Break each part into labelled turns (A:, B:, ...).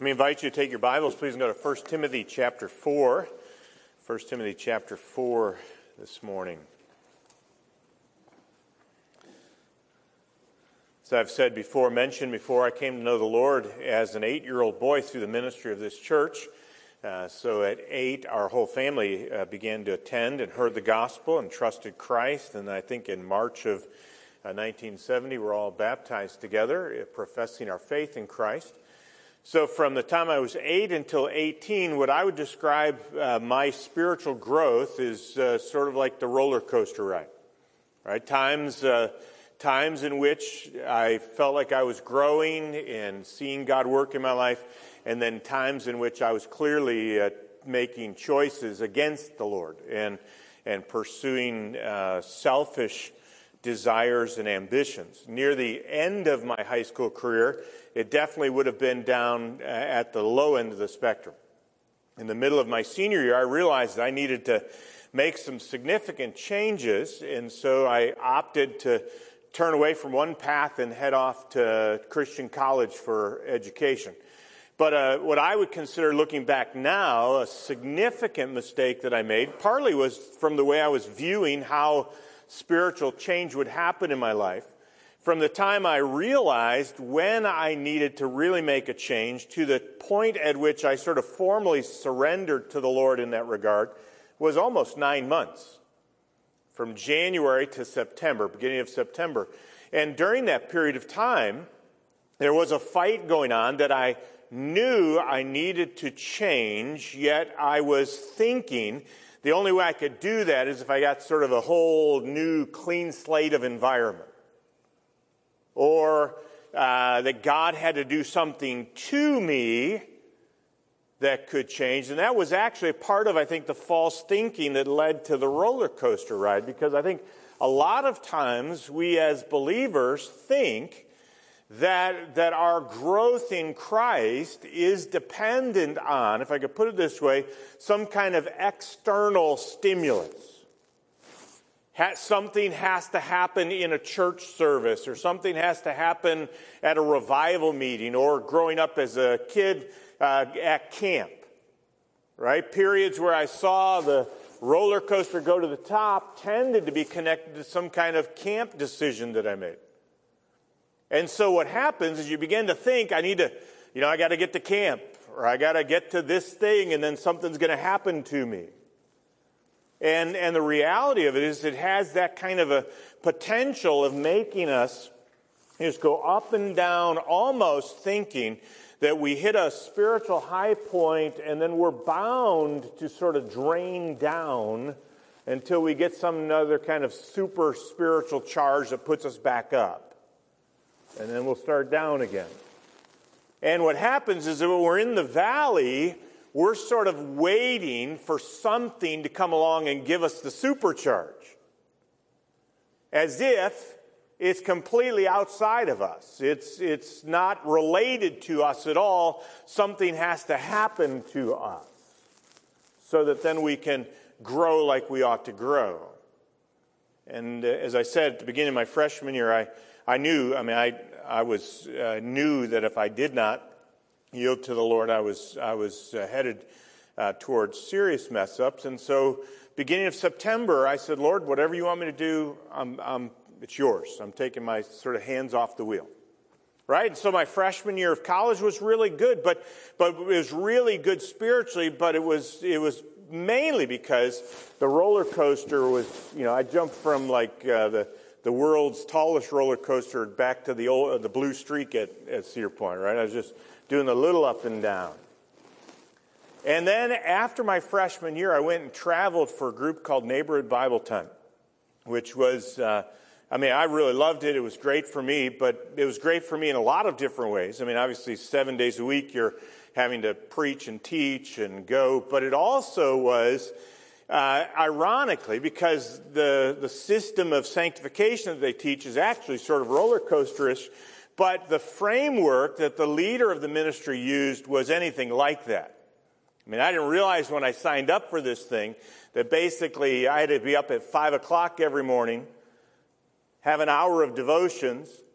A: me invite you to take your Bibles, please, and go to 1 Timothy chapter 4. 1 Timothy chapter 4 this morning. As I've said before, mentioned before, I came to know the Lord as an 8-year-old boy through the ministry of this church. So at 8, our whole family began to attend and heard the gospel and trusted Christ. And I think in March of 1970, we're all baptized together, professing our faith in Christ. So from the time I was 8 until 18, what I would describe my spiritual growth is sort of like the roller coaster ride. Right? Times in which I felt like I was growing and seeing God work in my life, and then times in which I was clearly making choices against the Lord and pursuing selfish desires and ambitions. Near the end of my high school career, it definitely would have been down at the low end of the spectrum. In the middle of my senior year, I realized that I needed to make some significant changes, and so I opted to turn away from one path and head off to Christian college for education. But what I would consider, looking back now, a significant mistake that I made, partly was from the way I was viewing how spiritual change would happen in my life. From the time I realized when I needed to really make a change to the point at which I sort of formally surrendered to the Lord in that regard was almost 9 months. From January to September, beginning of September. And during that period of time, there was a fight going on that I knew I needed to change, yet I was thinking the only way I could do that is if I got sort of a whole new clean slate of environment. Or that God had to do something to me that could change. And that was actually part of, I think, the false thinking that led to the roller coaster ride. Because I think a lot of times we as believers think that our growth in Christ is dependent on, if I could put it this way, some kind of external stimulus. Something has to happen in a church service, or something has to happen at a revival meeting, or growing up as a kid at camp, right? Periods where I saw the roller coaster go to the top tended to be connected to some kind of camp decision that I made. And so what happens is you begin to think, I got to get to camp, or I got to get to this thing, and then something's going to happen to me. And the reality of it is it has that kind of a potential of making us just go up and down, almost thinking that we hit a spiritual high point and then we're bound to sort of drain down until we get some other kind of super spiritual charge that puts us back up. And then we'll start down again. And what happens is that when we're in the valley, we're sort of waiting for something to come along and give us the supercharge. As if it's completely outside of us. It's not related to us at all. Something has to happen to us so that then we can grow like we ought to grow. And as I said at the beginning of my freshman year, I knew that if I did not yield to the Lord, I was headed towards serious mess ups. And so, beginning of September, I said, Lord, whatever you want me to do, it's yours. I'm taking my sort of hands off the wheel. Right? And so my freshman year of college was really good, but it was really good spiritually, but it was mainly because the roller coaster was, I jumped from like the world's tallest roller coaster back to the Blue Streak at Cedar Point, right? I was just doing a little up and down. And then after my freshman year, I went and traveled for a group called Neighborhood Bible Time, which was, I really loved it. It was great for me, but it was great for me in a lot of different ways. Obviously 7 days a week, you're having to preach and teach and go, but it also was, ironically, because the system of sanctification that they teach is actually sort of roller coasterish, but the framework that the leader of the ministry used was anything like that. I didn't realize when I signed up for this thing that basically I had to be up at 5 o'clock every morning, have an hour of devotions,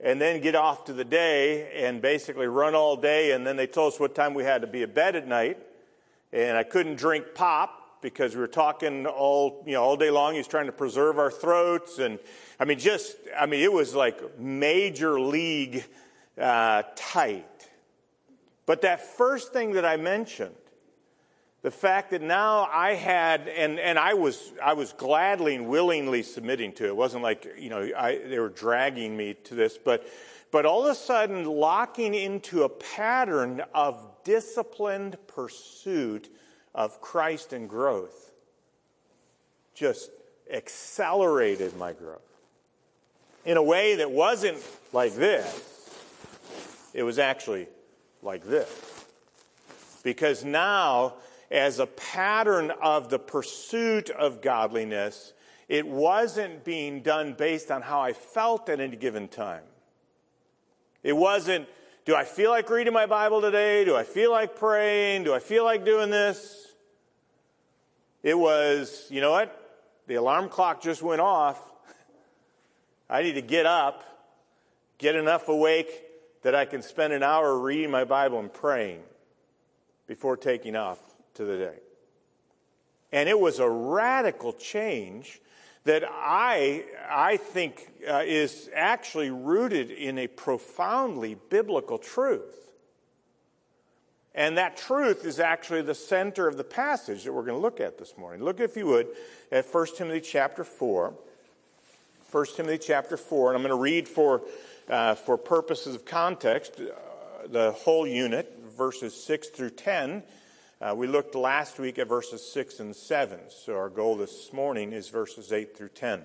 A: and then get off to the day and basically run all day. And then they told us what time we had to be in bed at night. And I couldn't drink pop because we were talking all day long. He was trying to preserve our throats. And it was like major league tight. But that first thing that I mentioned, the fact that now I had, and I was gladly and willingly submitting to it. It wasn't like, they were dragging me to this, but all of a sudden locking into a pattern of disciplined pursuit of Christ and growth just accelerated my growth in a way that wasn't like this. It was actually like this. Because now, as a pattern of the pursuit of godliness, it wasn't being done based on how I felt at any given time. It wasn't, do I feel like reading my Bible today? Do I feel like praying? Do I feel like doing this? It was, you know what? The alarm clock just went off. I need to get up, get enough awake that I can spend an hour reading my Bible and praying before taking off to the day. And it was a radical change that I think is actually rooted in a profoundly biblical truth. And that truth is actually the center of the passage that we're going to look at this morning. Look, if you would, at 1 Timothy chapter 4. 1 Timothy chapter 4, and I'm going to read for purposes of context the whole unit, verses 6 through 10. We looked last week at verses 6 and 7, so our goal this morning is verses 8 through 10.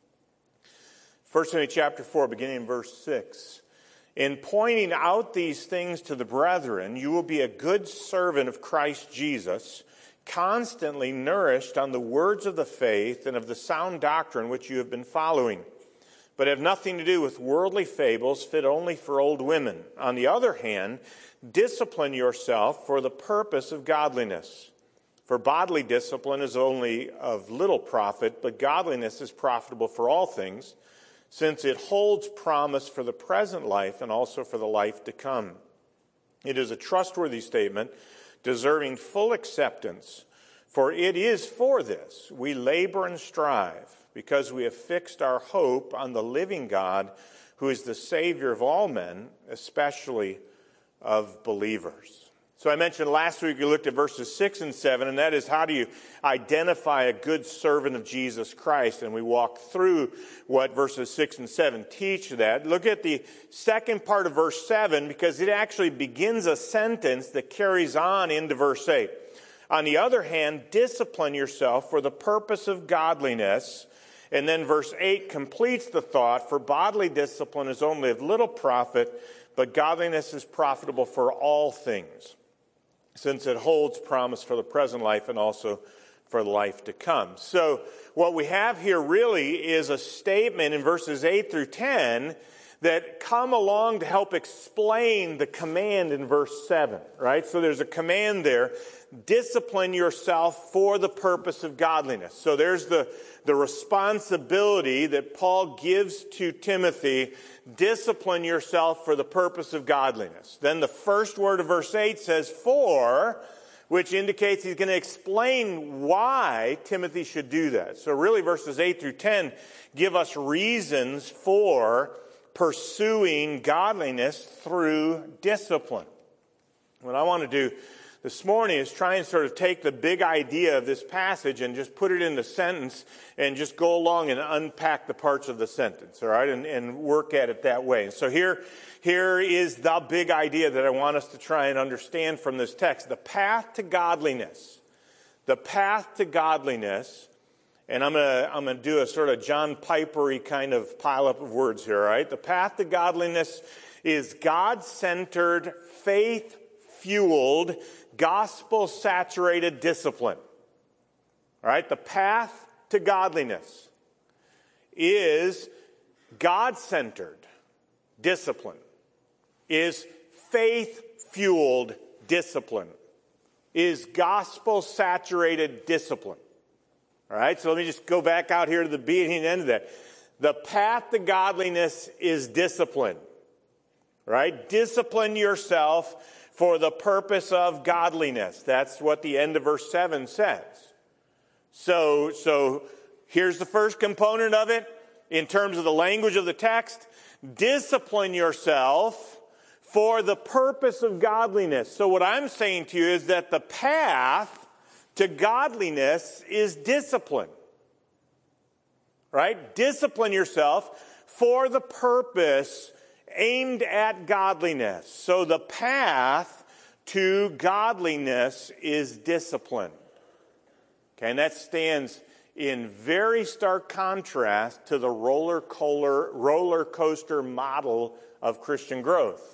A: 1 Timothy chapter 4, beginning in verse 6. In pointing out these things to the brethren, you will be a good servant of Christ Jesus, constantly nourished on the words of the faith and of the sound doctrine which you have been following, but have nothing to do with worldly fables fit only for old women. On the other hand, discipline yourself for the purpose of godliness. For bodily discipline is only of little profit, but godliness is profitable for all things, since it holds promise for the present life and also for the life to come. It is a trustworthy statement, deserving full acceptance, for it is for this we labor and strive, because we have fixed our hope on the living God, who is the Savior of all men, especially of believers. So I mentioned last week we looked at verses 6 and 7, and that is, how do you identify a good servant of Jesus Christ? And we walked through what verses 6 and 7 teach that. Look at the second part of verse 7, because it actually begins a sentence that carries on into verse 8. On the other hand, discipline yourself for the purpose of godliness. And then verse 8 completes the thought, for bodily discipline is only of little profit, but godliness is profitable for all things, since it holds promise for the present life and also for the life to come. So what we have here really is a statement in verses 8 through 10 that come along to help explain the command in verse 7, right? So there's a command there, discipline yourself for the purpose of godliness. So there's the responsibility that Paul gives to Timothy, discipline yourself for the purpose of godliness. Then the first word of verse 8 says for, which indicates he's going to explain why Timothy should do that. So really verses 8 through 10 give us reasons for pursuing godliness through discipline. What I want to do this morning is try and sort of take the big idea of this passage and just put it in the sentence and just go along and unpack the parts of the sentence, all right, and work at it that way. And so here is the big idea that I want us to try and understand from this text. The path to godliness. The path to godliness. And I'm going to do a sort of John Piper-y kind of pileup of words here, all right? The path to godliness is God-centered, faith-fueled, gospel-saturated discipline. All right? The path to godliness is God-centered discipline, is faith-fueled discipline, is gospel-saturated discipline. All right, so let me just go back out here to the beginning and end of that. The path to godliness is discipline. right? Discipline yourself for the purpose of godliness. That's what the end of verse 7 says. So here's the first component of it in terms of the language of the text. Discipline yourself for the purpose of godliness. So what I'm saying to you is that the path to godliness is discipline. Right? Discipline yourself for the purpose aimed at godliness. So the path to godliness is discipline. Okay, and that stands in very stark contrast to the roller coaster model of Christian growth.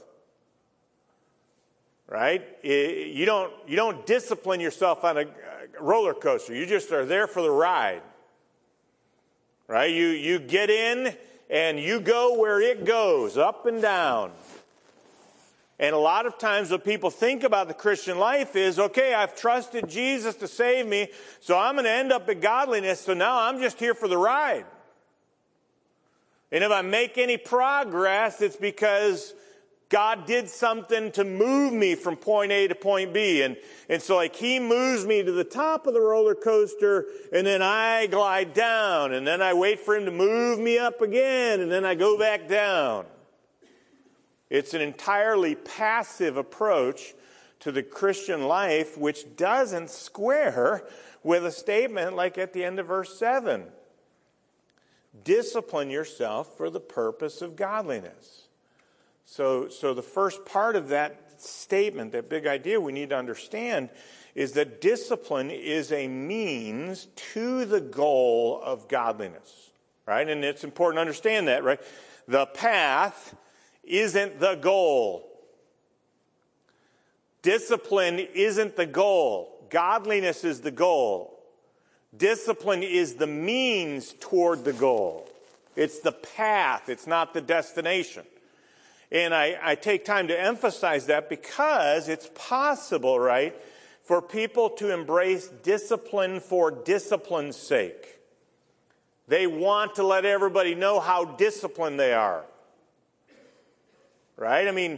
A: Right? You don't discipline yourself on a roller coaster. You just are there for the ride. Right? You get in and you go where it goes, up and down. And a lot of times what people think about the Christian life is, okay, I've trusted Jesus to save me, so I'm going to end up in godliness, so now I'm just here for the ride. And if I make any progress, it's because God did something to move me from point A to point B. And so like He moves me to the top of the roller coaster, and then I glide down, and then I wait for Him to move me up again, and then I go back down. It's an entirely passive approach to the Christian life, which doesn't square with a statement like at the end of verse 7. Discipline yourself for the purpose of godliness. So the first part of that statement, that big idea we need to understand, is that discipline is a means to the goal of godliness. Right? And it's important to understand that, right? The path isn't the goal. Discipline isn't the goal. Godliness is the goal. Discipline is the means toward the goal. It's the path. It's not the destination. And I take time to emphasize that because it's possible, right, for people to embrace discipline for discipline's sake. They want to let everybody know how disciplined they are. Right? I mean,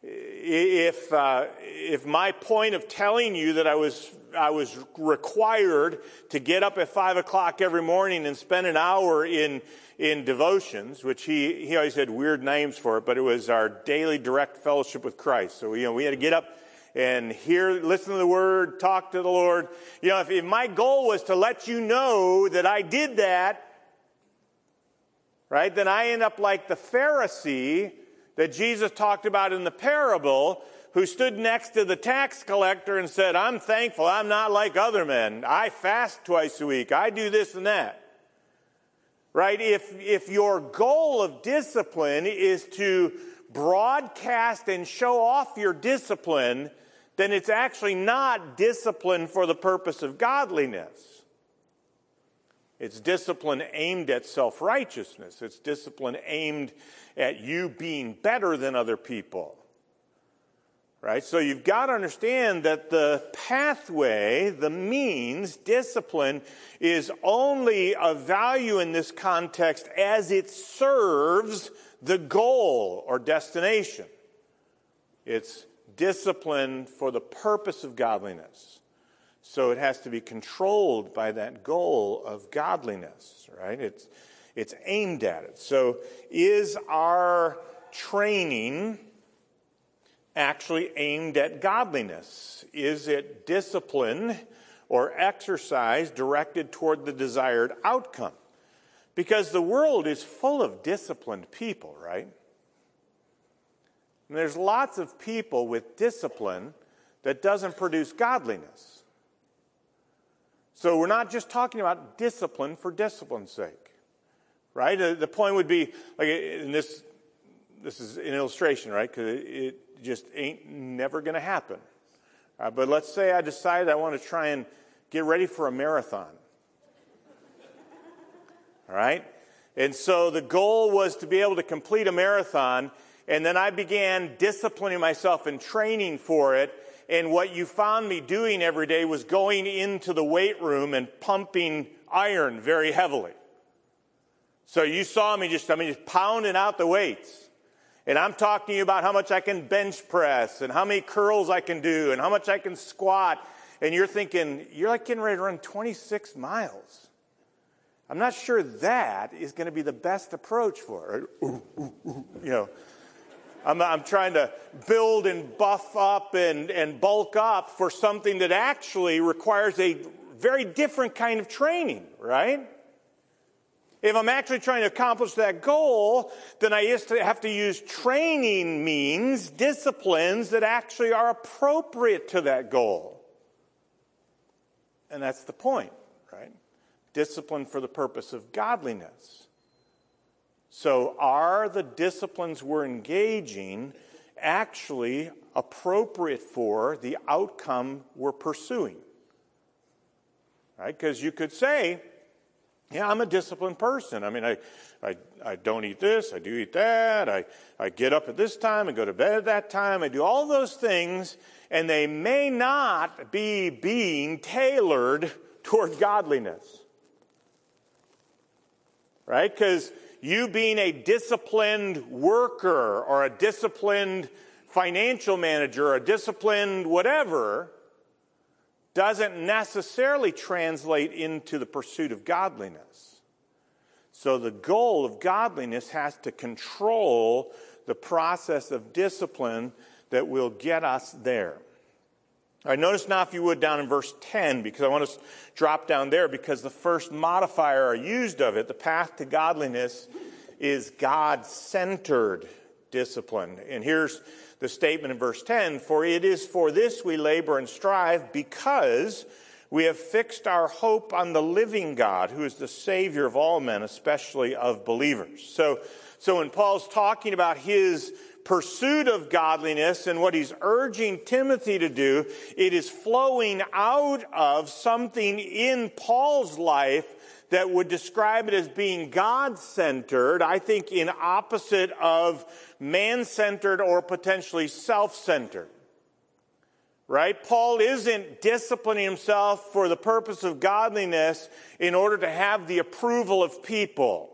A: if my point of telling you that I was required to get up at 5 o'clock every morning and spend an hour in devotions, which he always had weird names for it, but it was our daily direct fellowship with Christ. So we had to get up and listen to the Word, talk to the Lord. If my goal was to let you know that I did that, right, then I end up like the Pharisee that Jesus talked about in the parable, who stood next to the tax collector and said, I'm thankful I'm not like other men. I fast twice a week. I do this and that. Right? If your goal of discipline is to broadcast and show off your discipline, then it's actually not discipline for the purpose of godliness. It's discipline aimed at self-righteousness. It's discipline aimed at you being better than other people. Right? So you've got to understand that the pathway, the means, discipline, is only of value in this context as it serves the goal or destination. It's discipline for the purpose of godliness. So it has to be controlled by that goal of godliness, right? It's aimed at it. So is our training actually aimed at godliness? Is it discipline or exercise directed toward the desired outcome? Because the world is full of disciplined people, right? And there's lots of people with discipline that doesn't produce godliness. So we're not just talking about discipline for discipline's sake, right? The point would be, like, and this is an illustration, right? Because it just ain't never going to happen. But let's say I decide I want to try and get ready for a marathon. All right? And so the goal was to be able to complete a marathon, and then I began disciplining myself and training for it. And what you found me doing every day was going into the weight room and pumping iron very heavily. So you saw me just pounding out the weights. And I'm talking to you about how much I can bench press and how many curls I can do and how much I can squat. And you're thinking, you're like getting ready to run 26 miles. I'm not sure that is going to be the best approach for it. I'm trying to build and buff up and bulk up for something that actually requires a very different kind of training, right? If I'm actually trying to accomplish that goal, then I have to use training means, disciplines that actually are appropriate to that goal. And that's the point, right? Discipline for the purpose of godliness. So are the disciplines we're engaging actually appropriate for the outcome we're pursuing? Right? Because you could say, yeah, I'm a disciplined person. I mean, I don't eat this, I do eat that, I get up at this time, I go to bed at that time, I do all those things, and they may not be being tailored toward godliness. Right? Because you being a disciplined worker or a disciplined financial manager or a disciplined whatever doesn't necessarily translate into the pursuit of godliness. So the goal of godliness has to control the process of discipline that will get us there. All right, notice now, if you would, down in verse 10, because I want to drop down there, because the first modifier I used of it, the path to godliness, is God-centered discipline. And here's the statement in verse 10, "For it is for this we labor and strive, because we have fixed our hope on the living God, who is the Savior of all men, especially of believers." So when Paul's talking about his pursuit of godliness and what he's urging Timothy to do, it is flowing out of something in Paul's life that would describe it as being God-centered, I think in opposite of man-centered or potentially self-centered. Right? Paul isn't disciplining himself for the purpose of godliness in order to have the approval of people.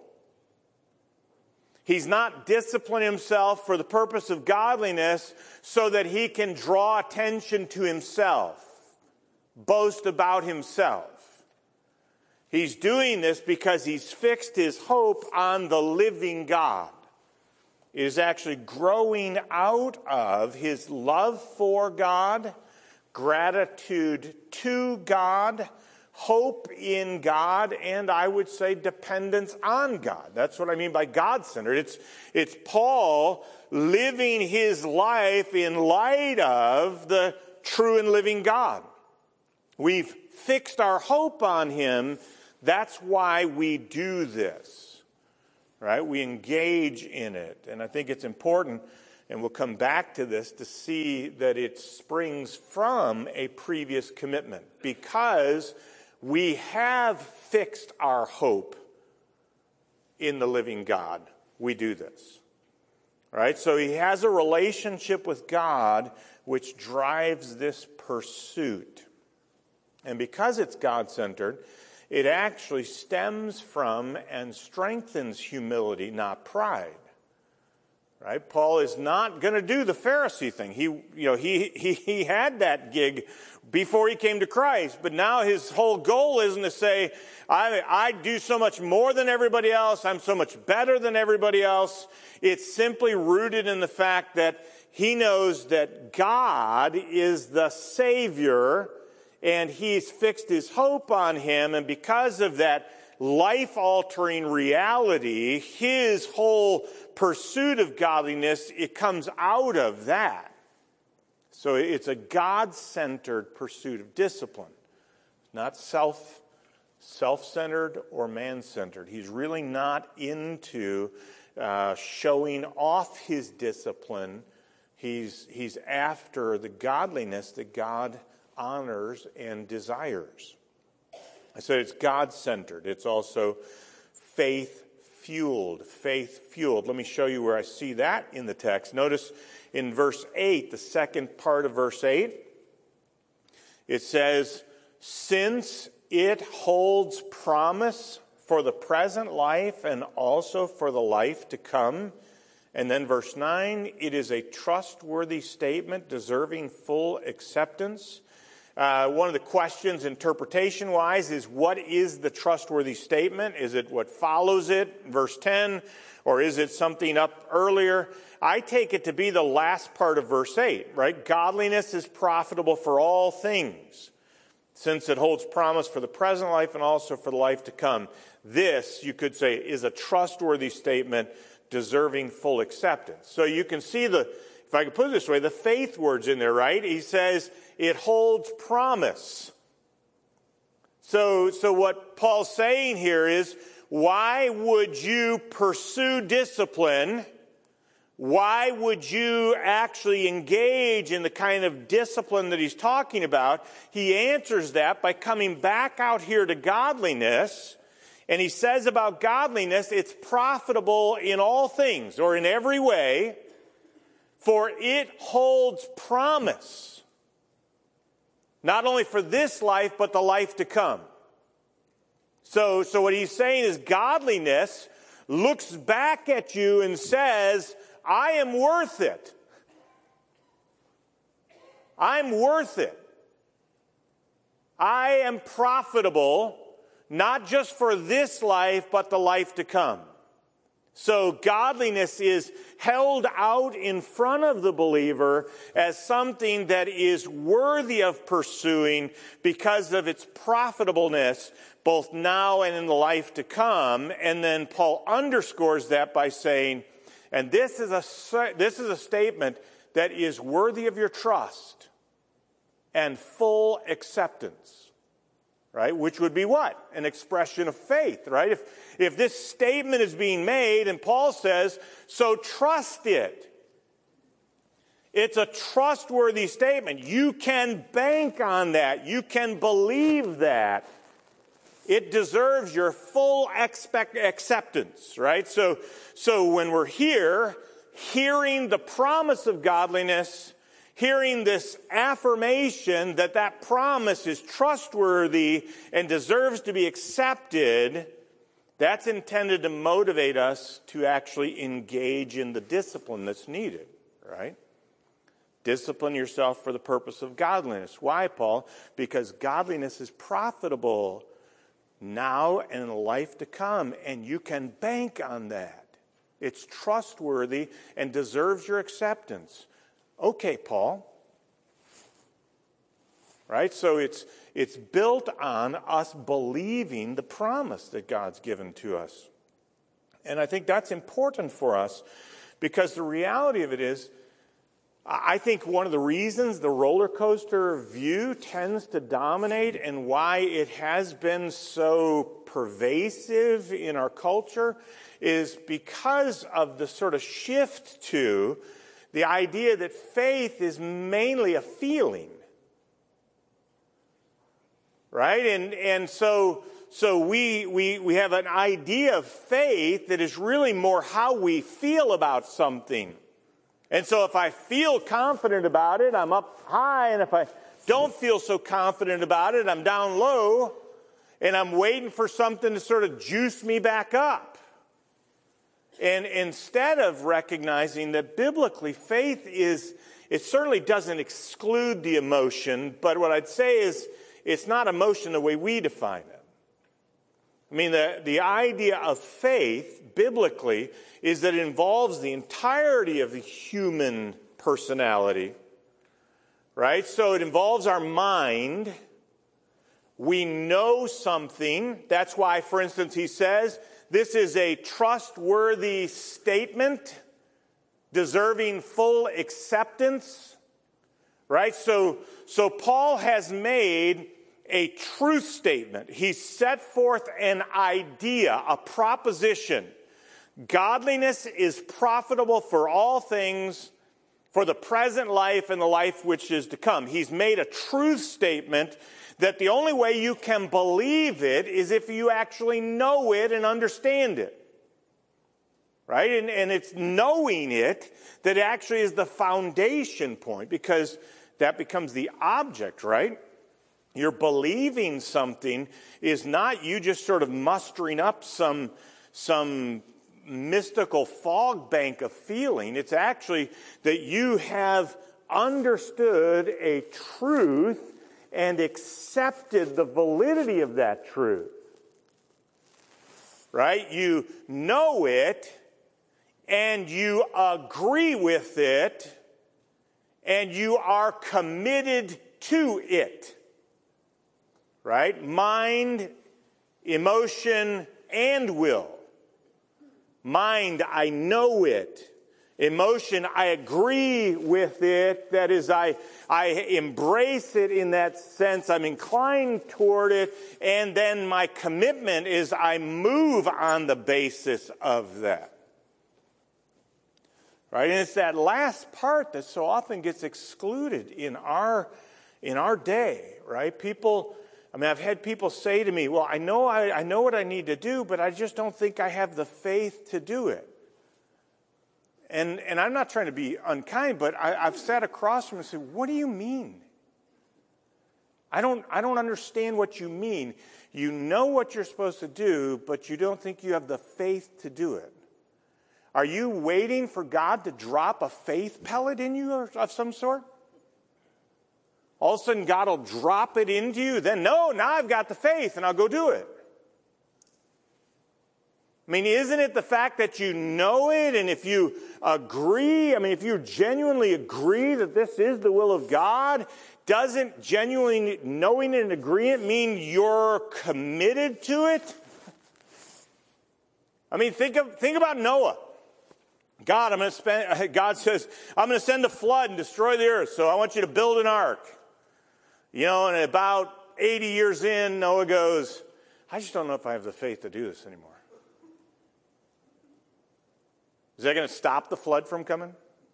A: He's not disciplining himself for the purpose of godliness so that he can draw attention to himself, boast about himself. He's doing this because he's fixed his hope on the living God. It is actually growing out of his love for God, gratitude to God, hope in God, and I would say dependence on God. That's what I mean by God-centered. It's Paul living his life in light of the true and living God. We've fixed our hope on him. That's why we do this. Right? We engage in it. And I think it's important, and we'll come back to this, to see that it springs from a previous commitment. Because we have fixed our hope in the living God, we do this. Right? So he has a relationship with God which drives this pursuit. And because it's God-centered, it actually stems from and strengthens humility, not pride. Right? Paul is not going to do the Pharisee thing. He had that gig before he came to Christ, but now his whole goal isn't to say, I do so much more than everybody else, I'm so much better than everybody else. It's simply rooted in the fact that he knows that God is the Savior, and he's fixed his hope on him, and because of that life-altering reality, his whole pursuit of godliness, it comes out of that. So it's a God-centered pursuit of discipline, not self-centered or man-centered. He's really not into showing off his discipline. He's after the godliness that God honors and desires. I said it's God-centered. It's also faith-fueled. Faith-fueled. Let me show you where I see that in the text. Notice in verse 8, the second part of verse 8, it says, "Since it holds promise for the present life and also for the life to come, And then verse 9, it is a trustworthy statement deserving full acceptance. One of the questions interpretation-wise is, what is the trustworthy statement? Is it what follows it, verse 10, or is it something up earlier? I take it to be the last part of verse 8, right? Godliness is profitable for all things, since it holds promise for the present life and also for the life to come. This, you could say, is a trustworthy statement deserving full acceptance. So you can see if I could put it this way, the faith words in there, right? He says it holds promise. So what Paul's saying here is, why would you pursue discipline? Why would you actually engage in the kind of discipline that he's talking about? He answers that by coming back out here to godliness. And he says about godliness, it's profitable in all things, or in every way, for it holds promise. Not only for this life, but the life to come. So what he's saying is godliness looks back at you and says, I am worth it. I'm worth it. I am profitable, not just for this life, but the life to come. So godliness is held out in front of the believer as something that is worthy of pursuing because of its profitableness, both now and in the life to come. And then Paul underscores that by saying, and this is a statement that is worthy of your trust and full acceptance. Right? Which would be what? An expression of faith, right? If this statement is being made and Paul says, so trust it. It's a trustworthy statement. You can bank on that. You can believe that. It deserves your full acceptance, right? So when we're here, hearing the promise of godliness, hearing this affirmation that that promise is trustworthy and deserves to be accepted, that's intended to motivate us to actually engage in the discipline that's needed, right? Discipline yourself for the purpose of godliness. Why, Paul? Because godliness is profitable now and in the life to come, and you can bank on that. It's trustworthy and deserves your acceptance. Okay, Paul. Right? So it's built on us believing the promise that God's given to us. And I think that's important for us because the reality of it is, I think one of the reasons the roller coaster view tends to dominate and why it has been so pervasive in our culture is because of the sort of shift to the idea that faith is mainly a feeling. Right? And so we have an idea of faith that is really more how we feel about something. And so if I feel confident about it, I'm up high, and if I don't feel so confident about it, I'm down low, and I'm waiting for something to sort of juice me back up. And instead of recognizing that biblically faith it certainly doesn't exclude the emotion, but what I'd say is it's not emotion the way we define it. I mean, the idea of faith, biblically, is that it involves the entirety of the human personality, right? So it involves our mind. We know something. That's why, for instance, he says, this is a trustworthy statement, deserving full acceptance, right? So Paul has made a truth statement. He set forth an idea, a proposition. Godliness is profitable for all things, for the present life and the life which is to come. He's made a truth statement that the only way you can believe it is if you actually know it and understand it. Right? And it's knowing it that actually is the foundation point, because that becomes the object, right? You're believing something is not you just sort of mustering up some mystical fog bank of feeling. It's actually that you have understood a truth and accepted the validity of that truth. Right? You know it, and you agree with it, and you are committed to it. Right? Mind, emotion, and will. Mind, I know it. Emotion, I agree with it. That is, I embrace it in that sense. I'm inclined toward it. And then my commitment is I move on the basis of that. Right? And it's that last part that so often gets excluded in our day. Right? I've had people say to me, well, I know what I need to do, but I just don't think I have the faith to do it. And I'm not trying to be unkind, but I've sat across from him and said, what do you mean? I don't understand what you mean. You know what you're supposed to do, but you don't think you have the faith to do it. Are you waiting for God to drop a faith pellet in you of some sort? All of a sudden God will drop it into you. Then, no, now I've got the faith and I'll go do it. I mean, isn't it the fact that you know it, and if you agree, if you genuinely agree that this is the will of God, doesn't genuinely knowing and agreeing mean you're committed to it? Think about Noah. God says, I'm going to send a flood and destroy the earth, so I want you to build an ark. And about 80 years in, Noah goes, I just don't know if I have the faith to do this anymore. Is that going to stop the flood from coming?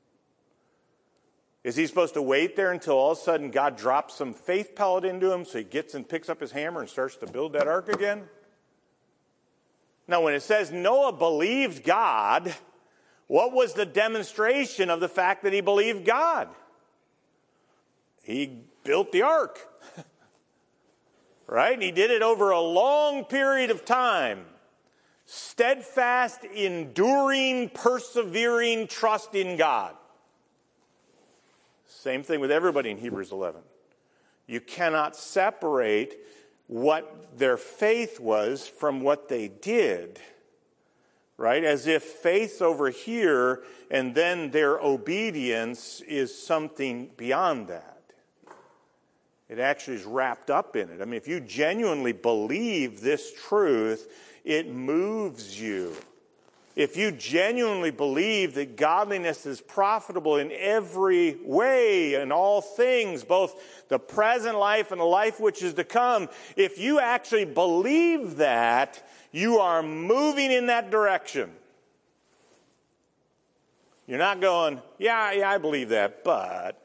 A: Is he supposed to wait there until all of a sudden God drops some faith pellet into him so he gets and picks up his hammer and starts to build that ark again? Now, when it says Noah believed God, what was the demonstration of the fact that he believed God? He built the ark. Right? And he did it over a long period of time. Steadfast, enduring, persevering trust in God. Same thing with everybody in Hebrews 11. You cannot separate what their faith was from what they did. Right? As if faith's over here and then their obedience is something beyond that. It actually is wrapped up in it. If you genuinely believe this truth, it moves you. If you genuinely believe that godliness is profitable in every way, in all things, both the present life and the life which is to come, if you actually believe that, you are moving in that direction. You're not going, yeah, I believe that, but...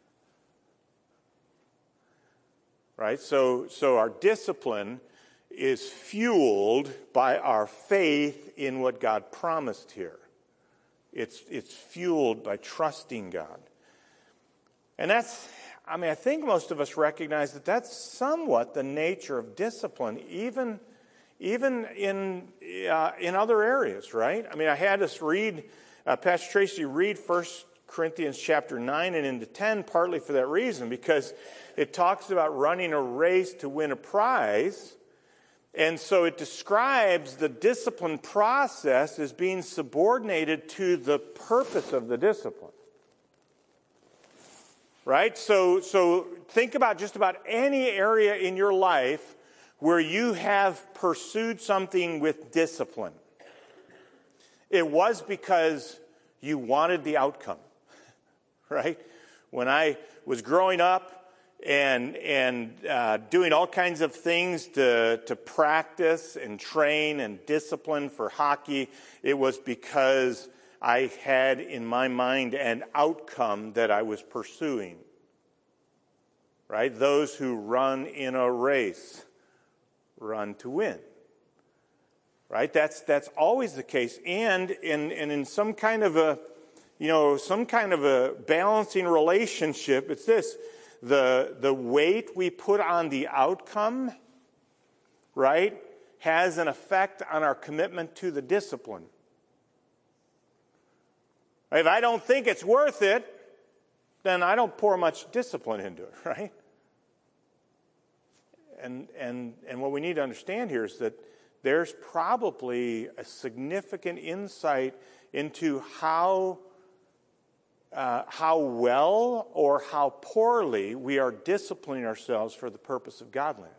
A: Right? So our discipline is fueled by our faith in what God promised here. It's fueled by trusting God. And that's, I think most of us recognize that that's somewhat the nature of discipline, even in other areas, right? I had us read, Pastor Tracy read 1 Corinthians chapter 9 and into 10, partly for that reason, because it talks about running a race to win a prize. And so it describes the discipline process as being subordinated to the purpose of the discipline. Right? So think about just about any area in your life where you have pursued something with discipline. It was because you wanted the outcome. Right? When I was growing up and doing all kinds of things to practice and train and discipline for hockey, it was because I had in my mind an outcome that I was pursuing. Right? Those who run in a race run to win. Right? That's always the case. And in some kind of a balancing relationship, it's this. The weight we put on the outcome, right, has an effect on our commitment to the discipline. If I don't think it's worth it, then I don't pour much discipline into it, right? And what we need to understand here is that there's probably a significant insight into how well or how poorly we are disciplining ourselves for the purpose of godliness.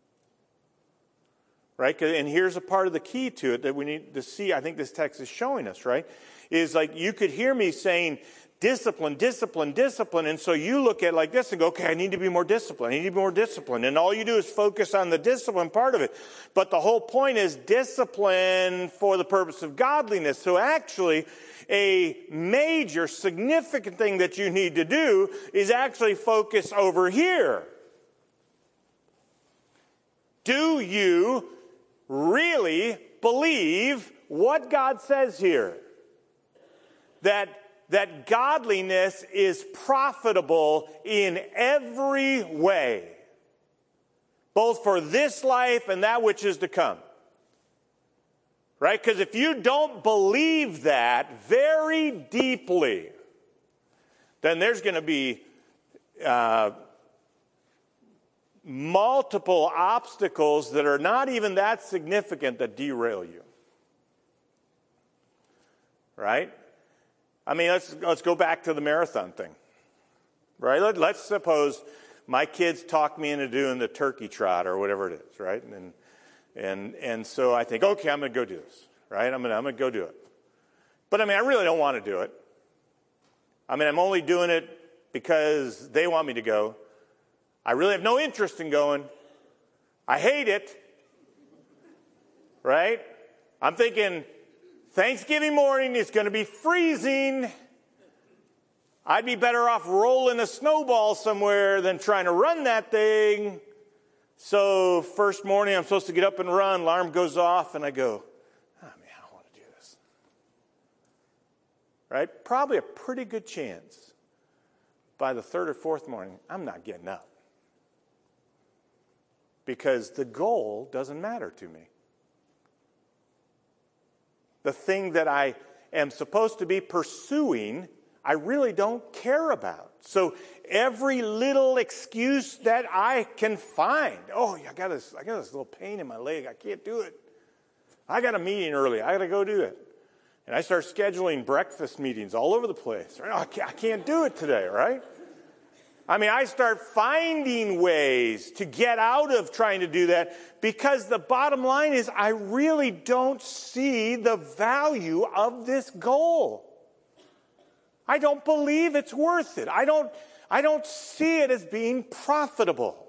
A: Right? And here's a part of the key to it that we need to see, I think this text is showing us, right? Is like you could hear me saying, discipline, discipline, discipline. And so you look at it like this and go, okay, I need to be more disciplined. I need to be more disciplined. And all you do is focus on the discipline part of it. But the whole point is discipline for the purpose of godliness. So actually, a major significant thing that you need to do is actually focus over here. Do you really believe what God says here? That godliness is profitable in every way, both for this life and that which is to come. Right? Because if you don't believe that very deeply, then there's going to be multiple obstacles that are not even that significant that derail you. Right? I mean, let's go back to the marathon thing. Right? Let's suppose my kids talk me into doing the turkey trot or whatever it is, right? And so I think, okay, I'm going to go do this, right? I'm going to go do it. But I mean, I really don't want to do it. I mean, I'm only doing it because they want me to go. I really have no interest in going. I hate it, right? I'm thinking, Thanksgiving morning is going to be freezing. I'd be better off rolling a snowball somewhere than trying to run that thing. So first morning, I'm supposed to get up and run. Alarm goes off, and I go, oh, man, I don't want to do this. Right? Probably a pretty good chance by the third or fourth morning, I'm not getting up. Because the goal doesn't matter to me. The thing that I am supposed to be pursuing, I really don't care about. So every little excuse that I can find, oh, I got this little pain in my leg, I can't do it. I got a meeting early, I got to go do it. And I start scheduling breakfast meetings all over the place. Right? Oh, I can't do it today, right? I mean, I start finding ways to get out of trying to do that because the bottom line is I really don't see the value of this goal. I don't believe it's worth it. I don't see it as being profitable.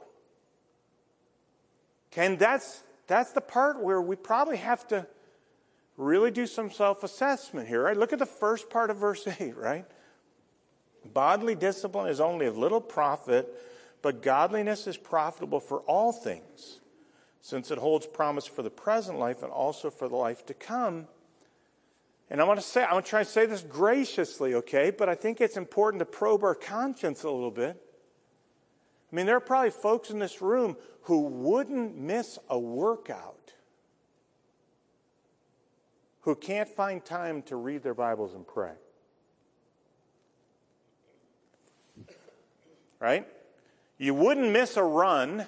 A: Okay, and that's the part where we probably have to really do some self-assessment here, right? Look at the first part of verse 8, right? Bodily discipline is only of little profit, but godliness is profitable for all things, since it holds promise for the present life and also for the life to come. And I want to try to say this graciously, okay? But I think it's important to probe our conscience a little bit. I mean, there are probably folks in this room who wouldn't miss a workout, who can't find time to read their Bibles and pray. Right? You wouldn't miss a run.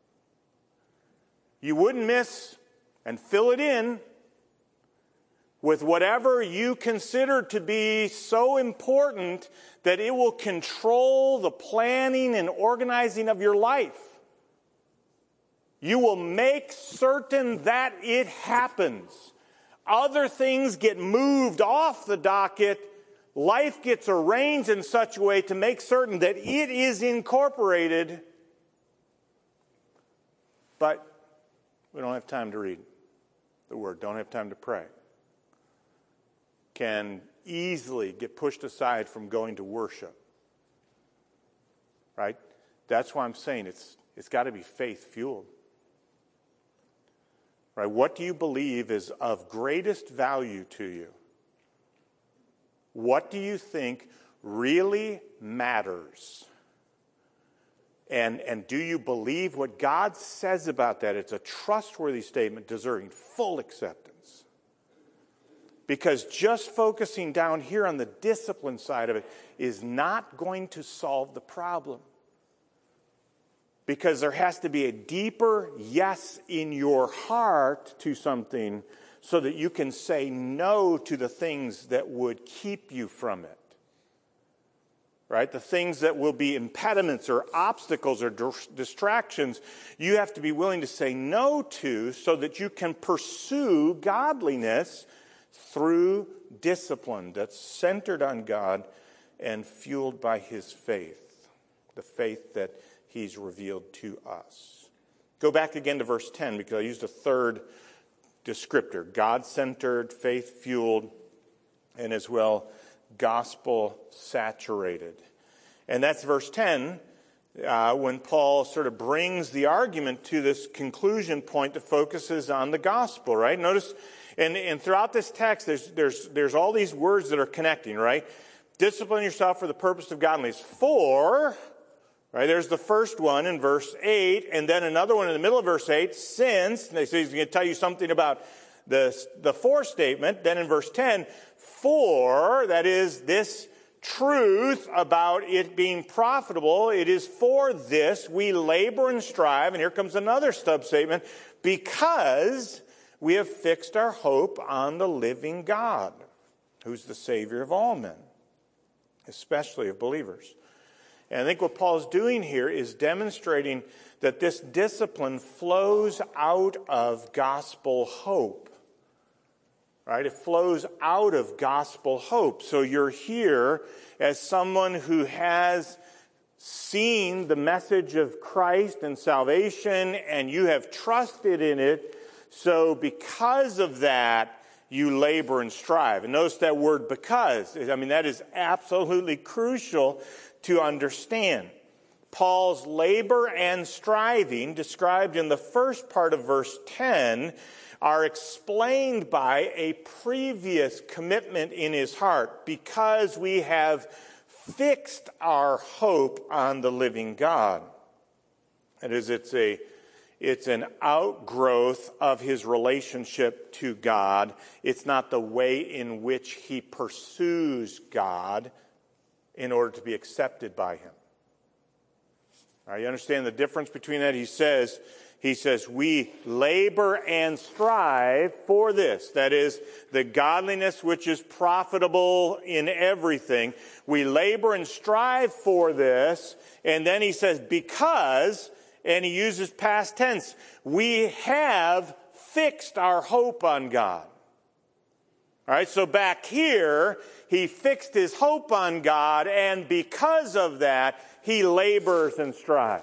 A: You wouldn't miss and fill it in with whatever you consider to be so important that it will control the planning and organizing of your life. You will make certain that it happens. Other things get moved off the docket. Life gets arranged in such a way to make certain that it is incorporated, but we don't have time to read the Word, don't have time to pray. Can easily get pushed aside from going to worship. Right? That's why I'm saying it's got to be faith-fueled. Right? What do you believe is of greatest value to you? What do you think really matters? And do you believe what God says about that? It's a trustworthy statement deserving full acceptance. Because just focusing down here on the discipline side of it is not going to solve the problem. Because there has to be a deeper yes in your heart to something so that you can say no to the things that would keep you from it. Right? The things that will be impediments or obstacles or distractions, you have to be willing to say no to so that you can pursue godliness through discipline that's centered on God and fueled by His faith, the faith that He's revealed to us. Go back again to verse 10 because I used a third descriptor, God-centered, faith-fueled, and as well gospel-saturated. And that's verse 10 when Paul sort of brings the argument to this conclusion point that focuses on the gospel, right? Notice, and throughout this text, there's all these words that are connecting, right? Discipline yourself for the purpose of godliness. For, right, there's the first one in verse 8, and then another one in the middle of verse 8, since, and they say he's going to tell you something about the for statement. Then in verse 10, for, that is this truth about it being profitable, it is for this we labor and strive, and here comes another sub-statement, because we have fixed our hope on the living God, who's the Savior of all men, especially of believers. And I think what Paul's doing here is demonstrating that this discipline flows out of gospel hope. Right? It flows out of gospel hope. So you're here as someone who has seen the message of Christ and salvation, and you have trusted in it. So because of that, you labor and strive. And notice that word because. I mean, that is absolutely crucial to understand. Paul's labor and striving, described in the first part of verse 10, are explained by a previous commitment in his heart, because we have fixed our hope on the living God. That is, it's an outgrowth of his relationship to God. It's not the way in which he pursues God in order to be accepted by him. All right, you understand the difference between that? He says, we labor and strive for this. That is, the godliness which is profitable in everything. We labor and strive for this. And then he says, because, and he uses past tense, we have fixed our hope on God. All right, so back here, he fixed his hope on God, and because of that, he labors and strives.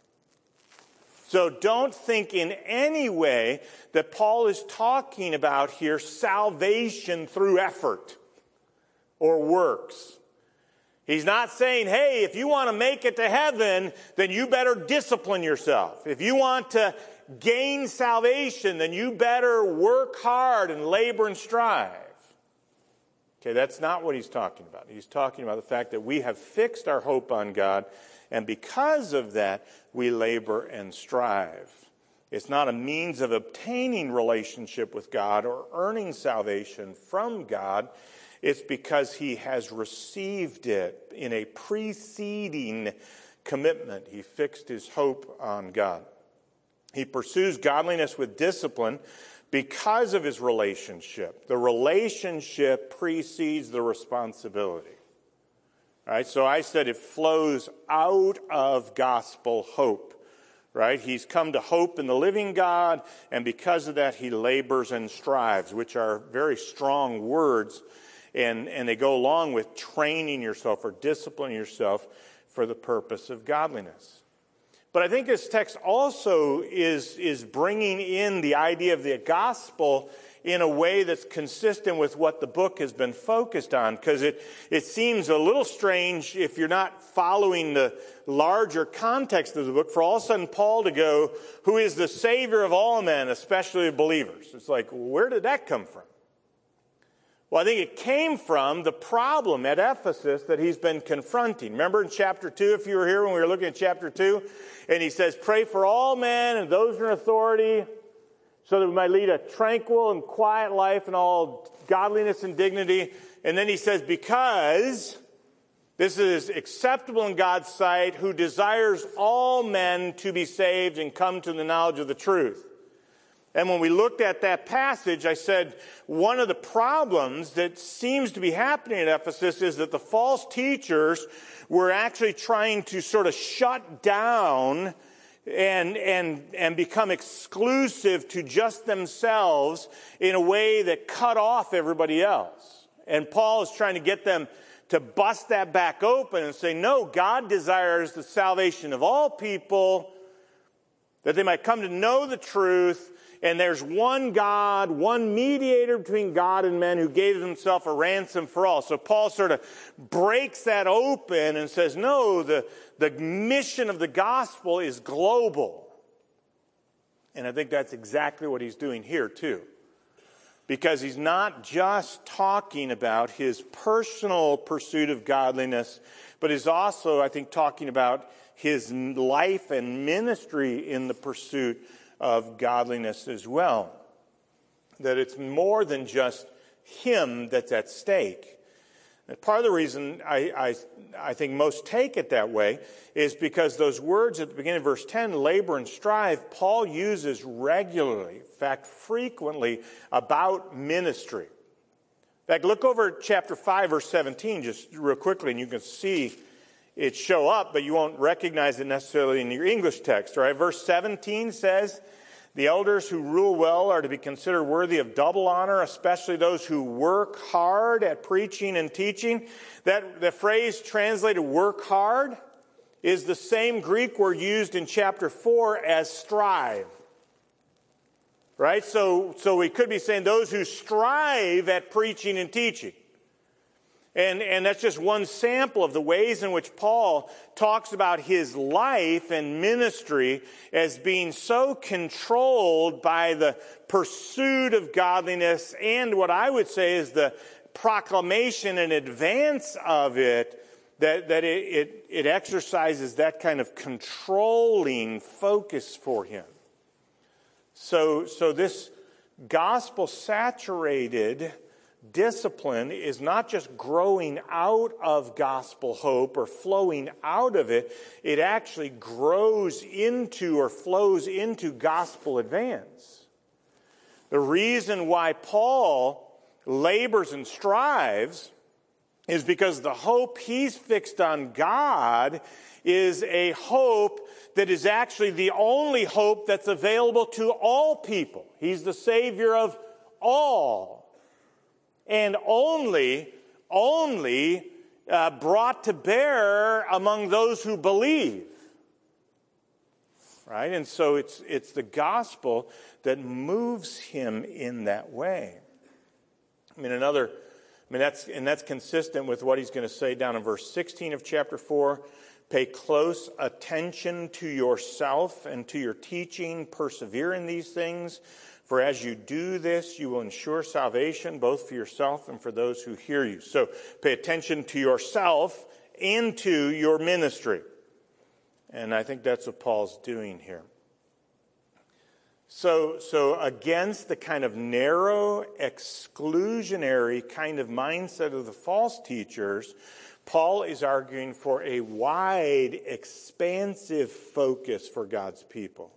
A: So don't think in any way that Paul is talking about here salvation through effort or works. He's not saying, hey, if you want to make it to heaven, then you better discipline yourself. If you want to gain salvation, then you better work hard and labor and strive. Okay, that's not what he's talking about. He's talking about the fact that we have fixed our hope on God, and because of that, we labor and strive. It's not a means of obtaining relationship with God or earning salvation from God. It's because he has received it in a preceding commitment. He fixed his hope on God. He pursues godliness with discipline because of his relationship. The relationship precedes the responsibility. All right, so I said it flows out of gospel hope. Right? He's come to hope in the living God, and because of that, he labors and strives, which are very strong words, and they go along with training yourself or disciplining yourself for the purpose of godliness. But I think this text also is bringing in the idea of the gospel in a way that's consistent with what the book has been focused on, because it seems a little strange if you're not following the larger context of the book for all of a sudden Paul to go, who is the Savior of all men, especially believers. It's like, where did that come from? Well, I think it came from the problem at Ephesus that he's been confronting. Remember in chapter 2, if you were here when we were looking at chapter 2, and he says, pray for all men and those in authority, so that we might lead a tranquil and quiet life in all godliness and dignity. And then he says, because this is acceptable in God's sight, who desires all men to be saved and come to the knowledge of the truth. And when we looked at that passage, I said one of the problems that seems to be happening at Ephesus is that the false teachers were actually trying to sort of shut down and become exclusive to just themselves in a way that cut off everybody else. And Paul is trying to get them to bust that back open and say, no, God desires the salvation of all people, that they might come to know the truth. And there's one God, one mediator between God and men who gave himself a ransom for all. So Paul sort of breaks that open and says, no, the mission of the gospel is global. And I think that's exactly what he's doing here too. Because he's not just talking about his personal pursuit of godliness, but he's also, I think, talking about his life and ministry in the pursuit of godliness as well. That it's more than just him that's at stake. And part of the reason I think most take it that way is because those words at the beginning of verse 10, labor and strive, Paul uses regularly, in fact, frequently, about ministry. In fact, look over at chapter 5, verse 17, just real quickly, and you can see it show up, but you won't recognize it necessarily in your English text. Right? Verse 17 says, the elders who rule well are to be considered worthy of double honor, especially those who work hard at preaching and teaching. The phrase translated work hard is the same Greek word used in chapter 4 as strive. Right? So we could be saying those who strive at preaching and teaching. And that's just one sample of the ways in which Paul talks about his life and ministry as being so controlled by the pursuit of godliness and what I would say is the proclamation and advance of it, that it exercises that kind of controlling focus for him. So this gospel-saturated discipline is not just growing out of gospel hope or flowing out of it. It actually grows into or flows into gospel advance. The reason why Paul labors and strives is because the hope he's fixed on God is a hope that is actually the only hope that's available to all people. He's the Savior of all. And only brought to bear among those who believe. Right? And so it's the gospel that moves him in that way. That's consistent with what he's going to say down in verse 16 of chapter 4. Pay close attention to yourself and to your teaching. Persevere in these things. For as you do this, you will ensure salvation both for yourself and for those who hear you. So pay attention to yourself and to your ministry. And I think that's what Paul's doing here. So against the kind of narrow, exclusionary kind of mindset of the false teachers, Paul is arguing for a wide, expansive focus for God's people.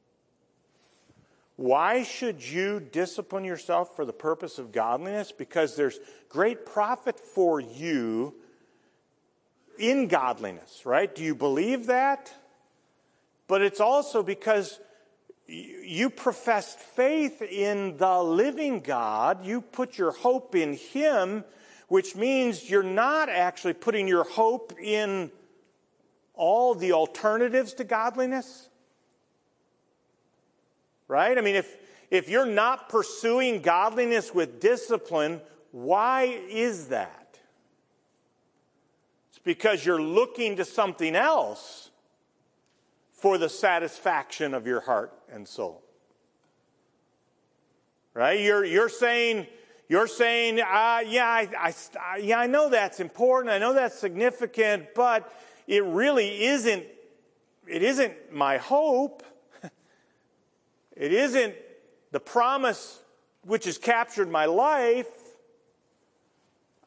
A: Why should you discipline yourself for the purpose of godliness? Because there's great profit for you in godliness, right? Do you believe that? But it's also because you professed faith in the living God. You put your hope in Him, which means you're not actually putting your hope in all the alternatives to godliness. Right? I mean, if you're not pursuing godliness with discipline, why is that? It's because you're looking to something else for the satisfaction of your heart and soul. Right? You're saying, I know that's important, I know that's significant, but it really isn't. It isn't my hope. It isn't the promise which has captured my life.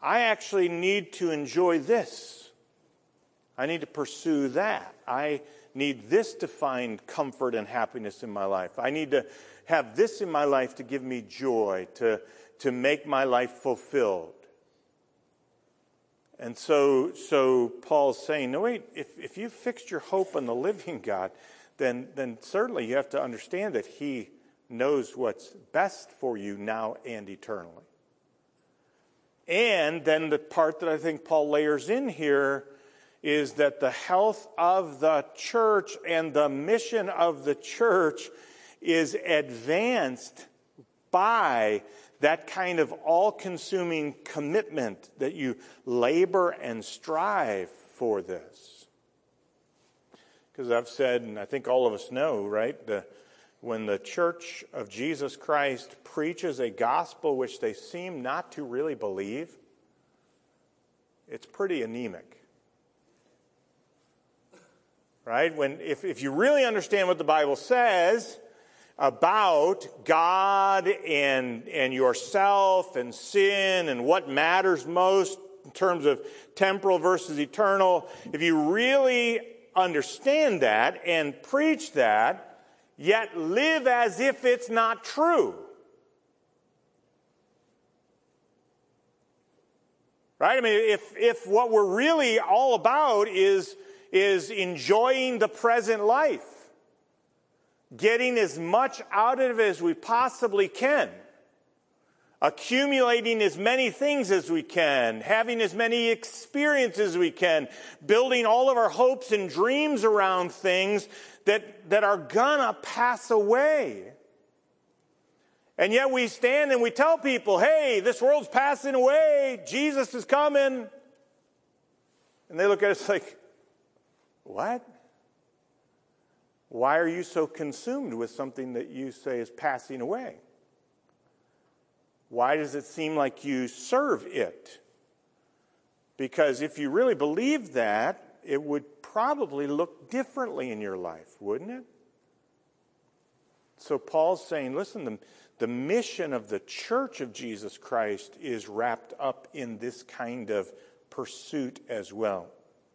A: I actually need to enjoy this. I need to pursue that. I need this to find comfort and happiness in my life. I need to have this in my life to give me joy, to make my life fulfilled. And so Paul's saying, no, wait, if you've fixed your hope on the living God, then certainly you have to understand that he knows what's best for you now and eternally. And then the part that I think Paul layers in here is that the health of the church and the mission of the church is advanced by that kind of all-consuming commitment that you labor and strive for this. Because I've said, and I think all of us know, right, when the Church of Jesus Christ preaches a gospel which they seem not to really believe, it's pretty anemic. Right? If you really understand what the Bible says about God and yourself and sin and what matters most in terms of temporal versus eternal, if you really understand that and preach that, yet live as if it's not true. Right? I mean, if what we're really all about is enjoying the present life, getting as much out of it as we possibly can, accumulating as many things as we can, having as many experiences as we can, building all of our hopes and dreams around things that are gonna pass away. And yet we stand and we tell people, hey, this world's passing away, Jesus is coming. And they look at us like, what? Why are you so consumed with something that you say is passing away? Why does it seem like you serve it? Because if you really believe that, it would probably look differently in your life, wouldn't it? So Paul's saying, listen, the mission of the Church of Jesus Christ is wrapped up in this kind of pursuit as well.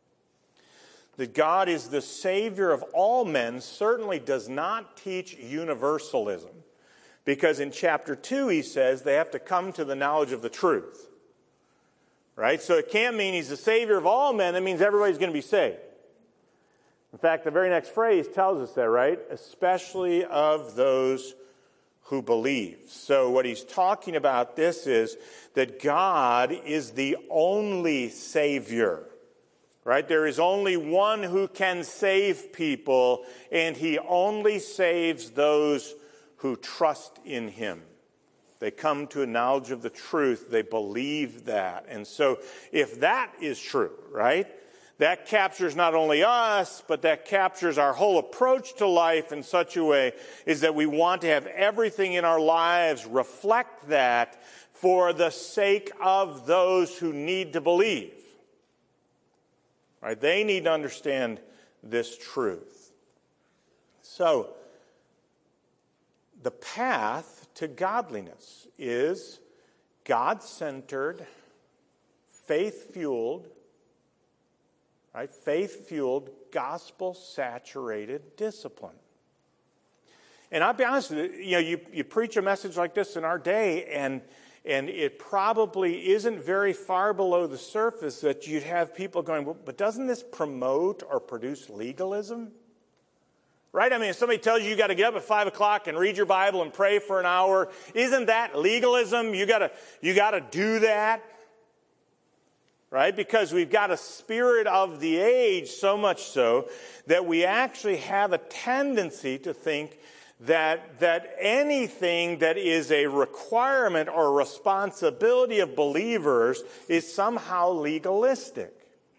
A: That God is the Savior of all men certainly does not teach universalism. Because in chapter 2 he says they have to come to the knowledge of the truth. Right? So it can't mean he's the Savior of all men. It means everybody's going to be saved. In fact, the very next phrase tells us that, right? Especially of those who believe. So what he's talking about this is that God is the only Savior. Right? There is only one who can save people, and he only saves those who trust in him. They come to a knowledge of the truth. They believe that. And so if that is true, right, that captures not only us, but that captures our whole approach to life in such a way is that we want to have everything in our lives reflect that for the sake of those who need to believe. Right? They need to understand this truth. So, the path to godliness is God-centered, faith-fueled, right? Faith-fueled, gospel-saturated discipline. And I'll be honest with you, you preach a message like this in our day, and it probably isn't very far below the surface that you'd have people going, well, but doesn't this promote or produce legalism? Right? I mean, if somebody tells you got to get up at 5 o'clock and read your Bible and pray for an hour, isn't that legalism? You got to do that. Right? Because we've got a spirit of the age, so much so that we actually have a tendency to think that anything that is a requirement or responsibility of believers is somehow legalistic.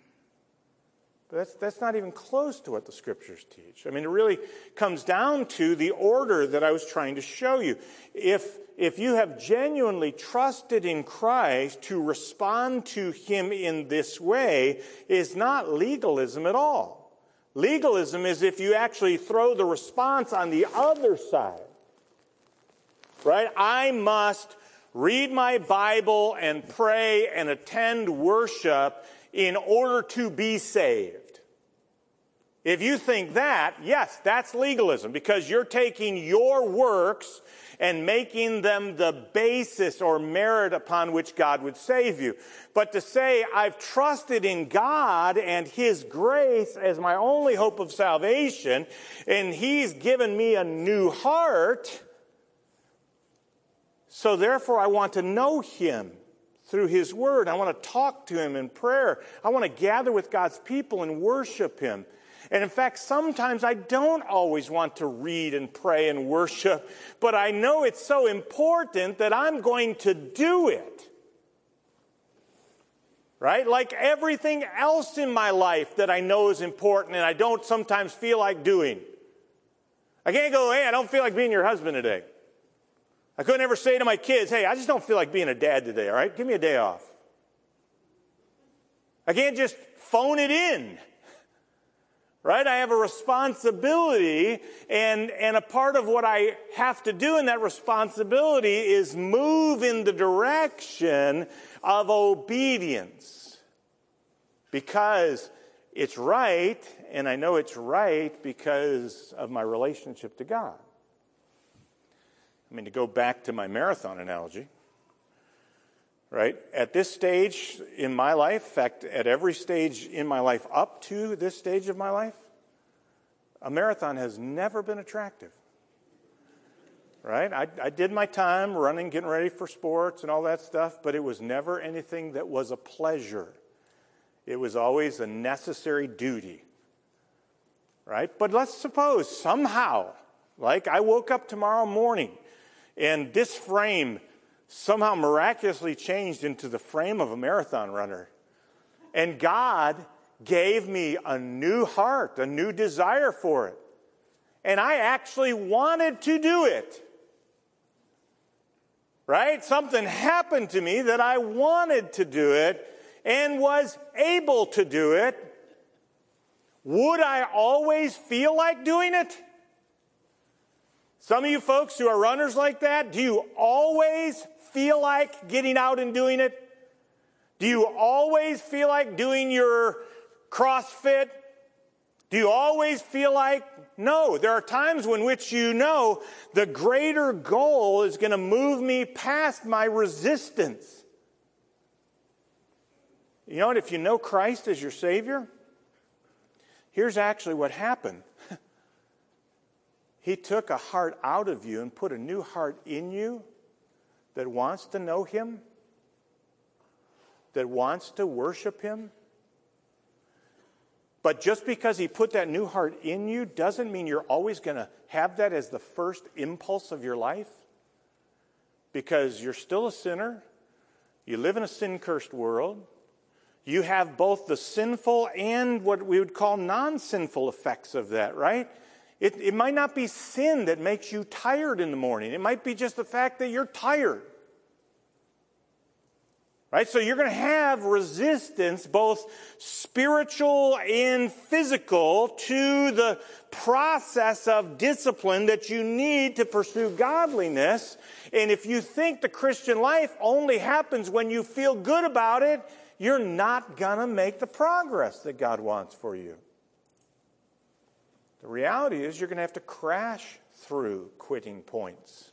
A: That's not even close to what the Scriptures teach. I mean, it really comes down to the order that I was trying to show you. If you have genuinely trusted in Christ, to respond to him in this way is not legalism at all. Legalism is if you actually throw the response on the other side. Right? I must read my Bible and pray and attend worship in order to be saved. If you think that, yes, that's legalism, because you're taking your works and making them the basis or merit upon which God would save you. But to say, I've trusted in God and His grace as my only hope of salvation, and He's given me a new heart, so therefore I want to know Him through His Word. I want to talk to Him in prayer. I want to gather with God's people and worship Him. And in fact, sometimes I don't always want to read and pray and worship, but I know it's so important that I'm going to do it. Right? Like everything else in my life that I know is important and I don't sometimes feel like doing. I can't go, hey, I don't feel like being your husband today. I couldn't ever say to my kids, hey, I just don't feel like being a dad today, all right? Give me a day off. I can't just phone it in. Right? I have a responsibility, and a part of what I have to do in that responsibility is move in the direction of obedience. Because it's right, and I know it's right because of my relationship to God. I mean, to go back to my marathon analogy, right? At this stage in my life, in fact, at every stage in my life up to this stage of my life, a marathon has never been attractive. Right? I did my time running, getting ready for sports and all that stuff, but it was never anything that was a pleasure. It was always a necessary duty. Right? But let's suppose somehow, like I woke up tomorrow morning and this frame somehow miraculously changed into the frame of a marathon runner. And God gave me a new heart, a new desire for it. And I actually wanted to do it. Right? Something happened to me that I wanted to do it and was able to do it. Would I always feel like doing it? Some of you folks who are runners like that, do you always feel like getting out and doing it? Do you always feel like doing your CrossFit? Do you always feel like? No. There are times when which you know the greater goal is going to move me past my resistance. You know what? If you know Christ as your Savior, here's actually what happened. He took a heart out of you and put a new heart in you that wants to know Him, that wants to worship Him. But just because He put that new heart in you doesn't mean you're always going to have that as the first impulse of your life. Because you're still a sinner. You live in a sin-cursed world. You have both the sinful and what we would call non-sinful effects of that, right? It might not be sin that makes you tired in the morning. It might be just the fact that you're tired. Right? So you're going to have resistance, both spiritual and physical, to the process of discipline that you need to pursue godliness. And if you think the Christian life only happens when you feel good about it, you're not going to make the progress that God wants for you. The reality is you're going to have to crash through quitting points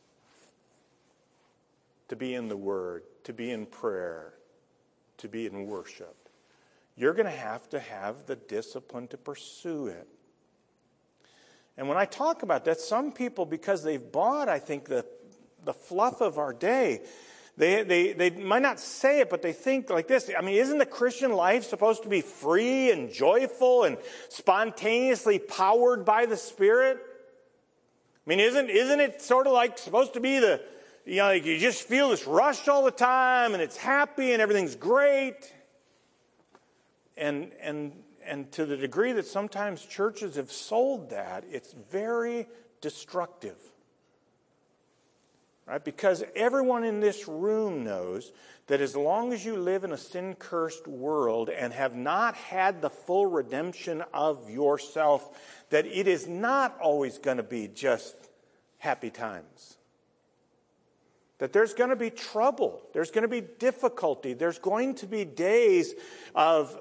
A: to be in the Word, to be in prayer, to be in worship. You're going to have the discipline to pursue it. And when I talk about that, some people, because they've bought, I think, the fluff of our day, they might not say it, but they think like this. I mean, isn't the Christian life supposed to be free and joyful and spontaneously powered by the Spirit? I mean, isn't it sort of like supposed to be like you just feel this rush all the time and it's happy and everything's great? And to the degree that sometimes churches have sold that, it's very destructive. Right? Because everyone in this room knows that as long as you live in a sin-cursed world and have not had the full redemption of yourself, that it is not always going to be just happy times. That there's going to be trouble. There's going to be difficulty. There's going to be days of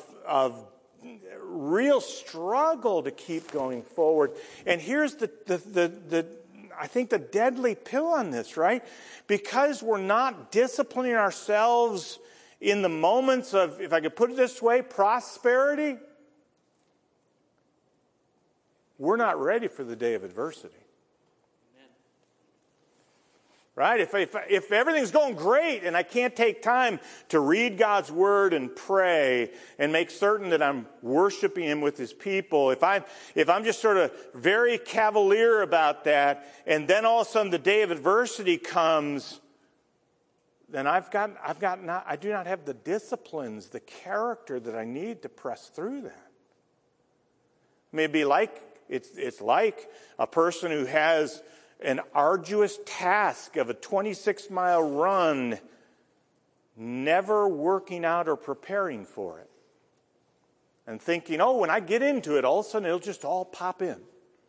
A: real struggle to keep going forward. And here's I think the deadly pill on this, right? Because we're not disciplining ourselves in the moments of, if I could put it this way, prosperity, we're not ready for the day of adversity. Right? If everything's going great and I can't take time to read God's Word and pray and make certain that I'm worshiping Him with His people, if I'm just sort of very cavalier about that, and then all of a sudden the day of adversity comes, then I do not have the disciplines, the character that I need to press through that. Maybe it's like a person who has an arduous task of a 26-mile run, never working out or preparing for it. And thinking, when I get into it, all of a sudden it'll just all pop in.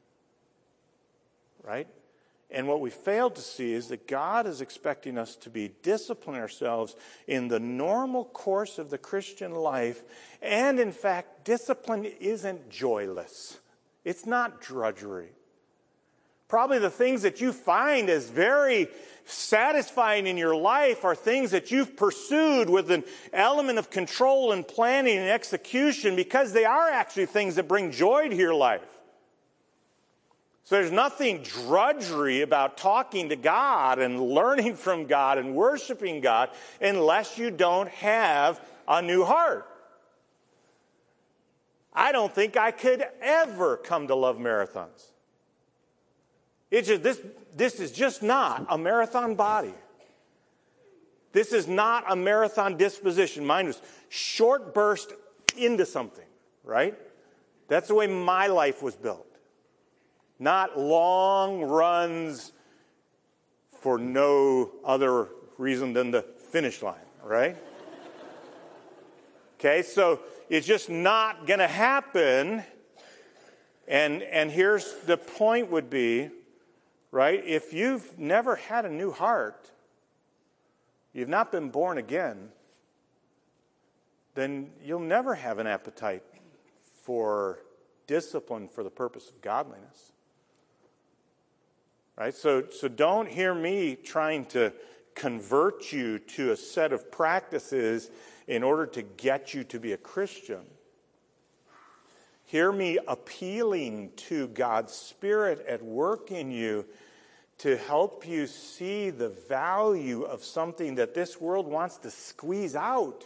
A: Right? And what we failed to see is that God is expecting us to be disciplining ourselves in the normal course of the Christian life. And in fact, discipline isn't joyless. It's not drudgery. Probably the things that you find as very satisfying in your life are things that you've pursued with an element of control and planning and execution, because they are actually things that bring joy to your life. So there's nothing drudgery about talking to God and learning from God and worshiping God unless you don't have a new heart. I don't think I could ever come to love marathons. It's just this is just not a marathon body. This is not a marathon disposition. Mine was short burst into something, right? That's the way my life was built. Not long runs for no other reason than the finish line, right? Okay, so it's just not going to happen. And here's the point would be, right? If you've never had a new heart, you've not been born again, then you'll never have an appetite for discipline for the purpose of godliness. Right? So don't hear me trying to convert you to a set of practices in order to get you to be a Christian. Hear me appealing to God's Spirit at work in you to help you see the value of something that this world wants to squeeze out.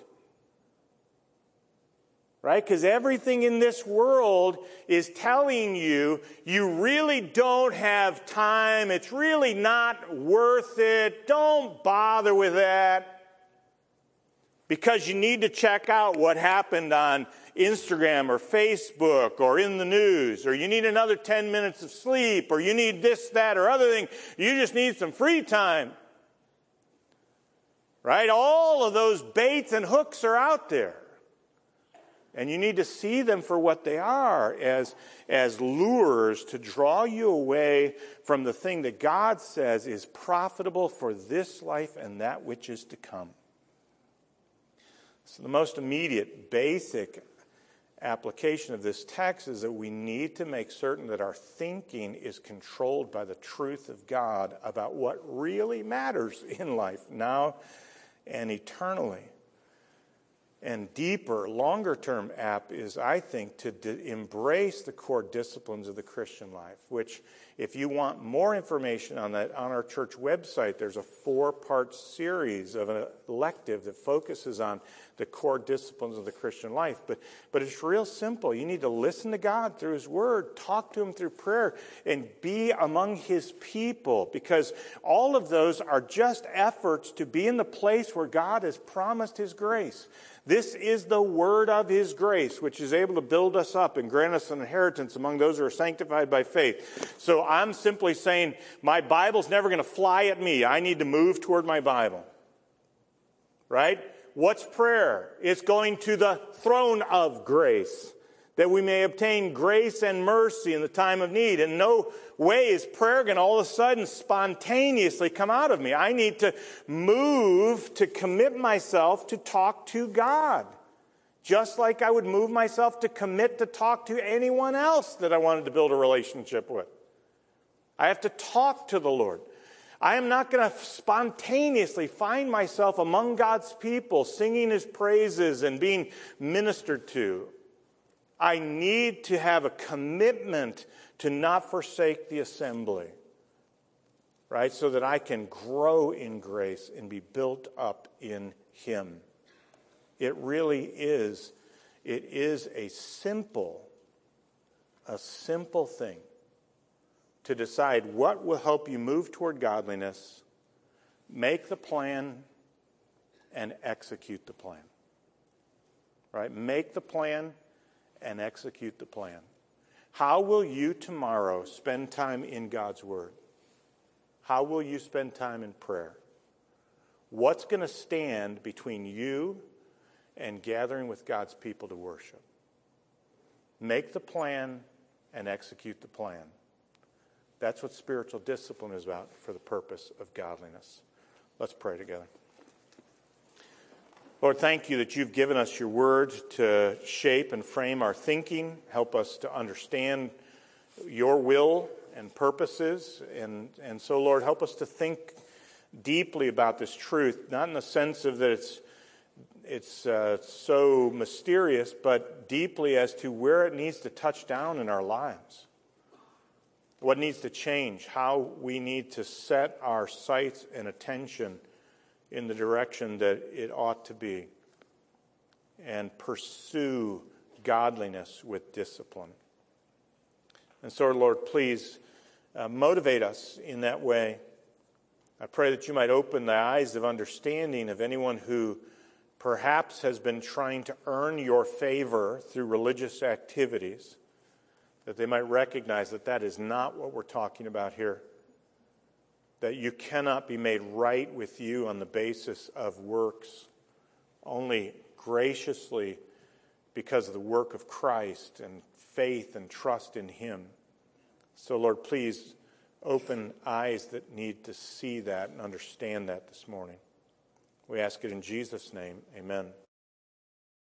A: Right? Because everything in this world is telling you, you really don't have time. It's really not worth it. Don't bother with that. Because you need to check out what happened on Instagram or Facebook or in the news, or you need another 10 minutes of sleep, or you need this, that, or other thing. You just need some free time. Right? All of those baits and hooks are out there. And you need to see them for what they are, as lures to draw you away from the thing that God says is profitable for this life and that which is to come. So the most immediate, basic application of this text is that we need to make certain that our thinking is controlled by the truth of God about what really matters in life now and eternally. And deeper, longer-term app is, I think, to embrace the core disciplines of the Christian life, which, if you want more information on that, on our church website, there's a 4-part series of an elective that focuses on the core disciplines of the Christian life. But it's real simple. You need to listen to God through His Word, talk to Him through prayer, and be among His people, because all of those are just efforts to be in the place where God has promised His grace. This is the word of His grace, which is able to build us up and grant us an inheritance among those who are sanctified by faith. So I'm simply saying, my Bible's never going to fly at me. I need to move toward my Bible. Right? What's prayer? It's going to the throne of grace. that we may obtain grace and mercy in the time of need. In no way is prayer going to all of a sudden spontaneously come out of me. I need to move to commit myself to talk to God, just like I would move myself to commit to talk to anyone else that I wanted to build a relationship with. I have to talk to the Lord. I am not going to spontaneously find myself among God's people singing His praises and being ministered to. I need to have a commitment to not forsake the assembly, right? So that I can grow in grace and be built up in Him. It really is, it is a simple thing to decide what will help you move toward godliness, make the plan, and execute the plan. Right? Make the plan and execute the plan. How will you tomorrow spend time in God's Word? How will you spend time in prayer? What's going to stand between you and gathering with God's people to worship? Make the plan and execute the plan. That's what spiritual discipline is about for the purpose of godliness. Let's pray together. Lord, thank you that you've given us your word to shape and frame our thinking. Help us to understand your will and purposes. And so, Lord, help us to think deeply about this truth, not in the sense of that it's so mysterious, but deeply as to where it needs to touch down in our lives. What needs to change, how we need to set our sights and attention in the direction that it ought to be, and pursue godliness with discipline. And so, Lord, please motivate us in that way. I pray that you might open the eyes of understanding of anyone who perhaps has been trying to earn your favor through religious activities, that they might recognize that that is not what we're talking about here. That you cannot be made right with you on the basis of works, only graciously because of the work of Christ and faith and trust in Him. So, Lord, please open eyes that need to see that and understand that this morning. We ask it in Jesus' name. Amen.